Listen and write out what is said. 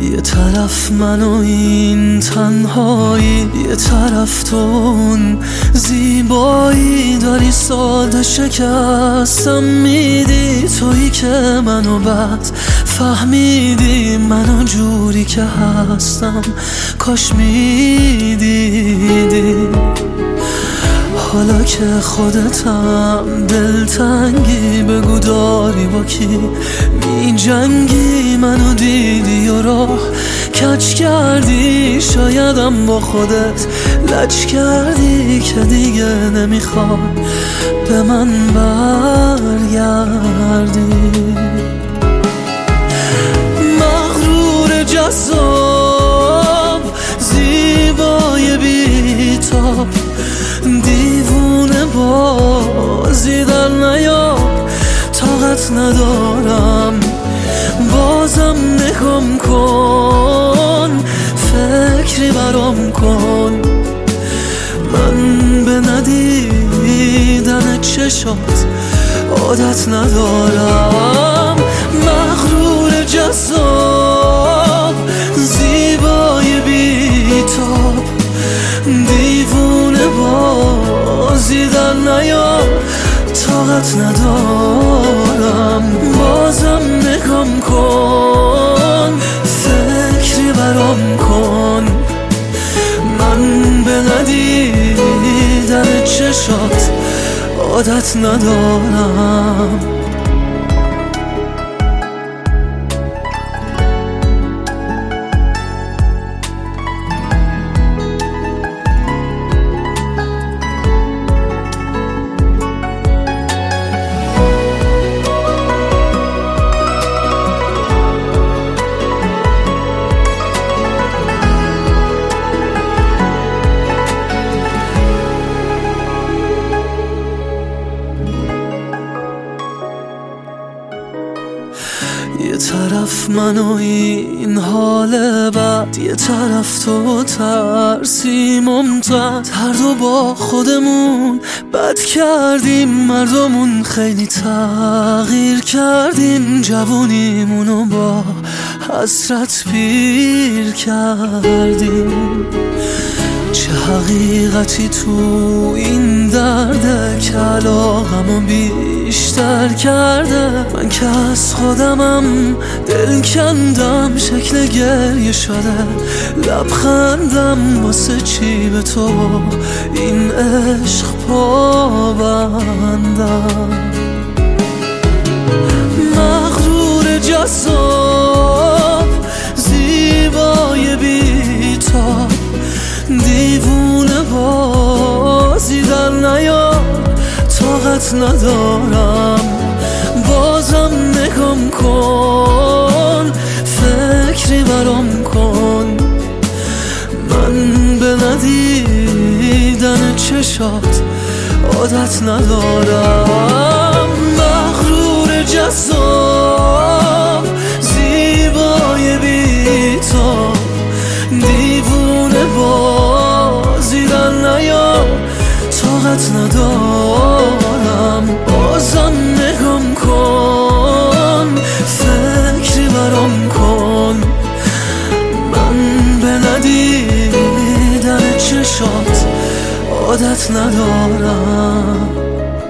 یه طرف من و این تنهایی، یه طرف تو اون زیبایی. داری ساده شکستم میدی، تویی که منو بعد فهمیدی منو جوری که هستم کاش میدیدی. حالا که خودتم دلتنگی، بگو داری با کی می جنگی. منو دیدی و راه کج کردی، شایدم با خودت لج کردی که دیگه نمیخوای به من برگردی. مغرور جذاب زیبای بی‌تاب، دیوونه بازی در نیار. طاقت ندارم بازم نگم کن، فکری برام کن. من به ندیدن چشات عادت ندارم. مغرور جذاب زیبای بی‌تاب، دیوونه بازی در نیار. طاقت ندارم بازم نگم کن، فکری برام کن. من به ندیدن چشات عادت ندارم. یه طرف من و این حال بد، یه طرف تو ترسی ممتد. هر دو با خودمون بد کردیم، مردمون خیلی تغییر کردیم. جوونیمونو با حسرت پیر کردیم. چه حقیقتی تو این درده که علاقمو بیشتر کرده. من که از خودمم دل کندم، شکل گریه شده لبخندم. واسه چی به تو این عشق پابندم؟ مغرور جذاب زیبای بی‌تاب، دیوونه بازی در نیار. طاقت ندارم بازم نگم کن، فکری برام کن. من به ندیدن چشات عادت ندارم. مغرور جذاب زیبای بی‌تاب، دیوونه بازی در نیار. طاقت ندارم بازم نگم کن، فکری برام کن. من به ندیدن چشات عادت ندارم.